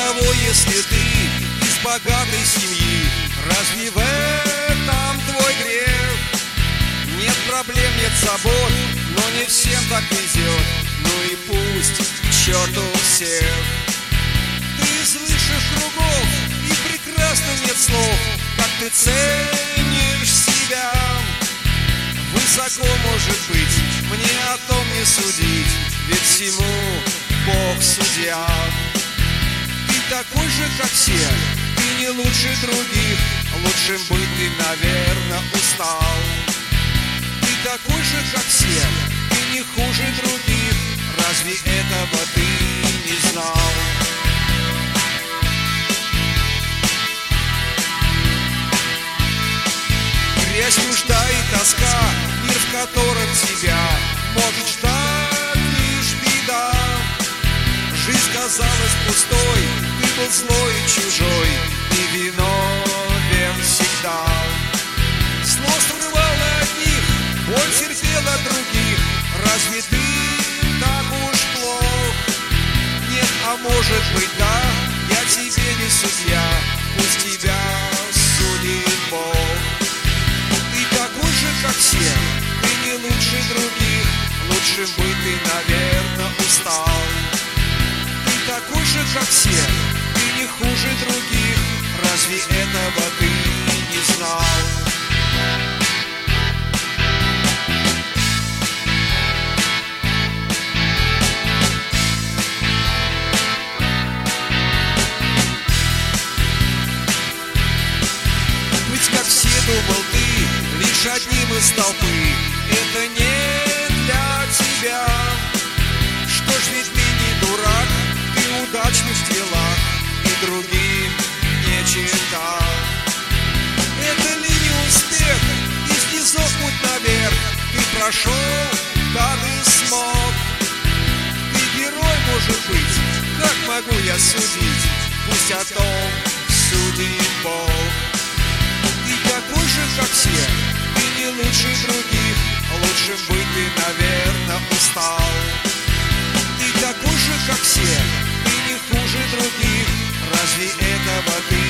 того, если ты из богатой семьи, разве в этом твой грех? Нет проблем, нет забот, но не всем так везет. Ну и пусть к черту всех. Ты из высших кругов, и прекрасно нет слов, как ты ценишь себя. Высоко, может быть, мне о том не судить, ведь всему Бог судья. Ты такой же, как все, ты не лучше других, лучшим быть ты, наверное, устал. Ты такой же, как все, ты не хуже других, разве этого ты не знал? Грязь, нужда и тоска, мир, в котором тебя может ждать лишь беда. Жизнь казалась пустой, ты был злой и чужой, и виновен всегда. Зло срывал на одних, боль терпел от других, разве ты так уж плох? Нет, а может быть да, я тебе не судья, пусть тебя судит Бог. Как все, ты не лучше других, лучше быть ты, наверное, устал. Ты такой же, как все, ты не хуже других, разве этого ты не знал? Быть как все, думал ты, лишь одним из толпы, это не для тебя. Что ж, ведь ты не дурак, ты удачлив в делах и другим не чита. Это ли не успех, из низов путь наверх ты прошел, да ты смог. Ты герой, может быть, как могу я судить, пусть о том судит Бог. Ты такой же, как все, ты не лучше других, лучше быть ты, наверное, устал. Ты такой же, как все, ты не хуже других, разве этого ты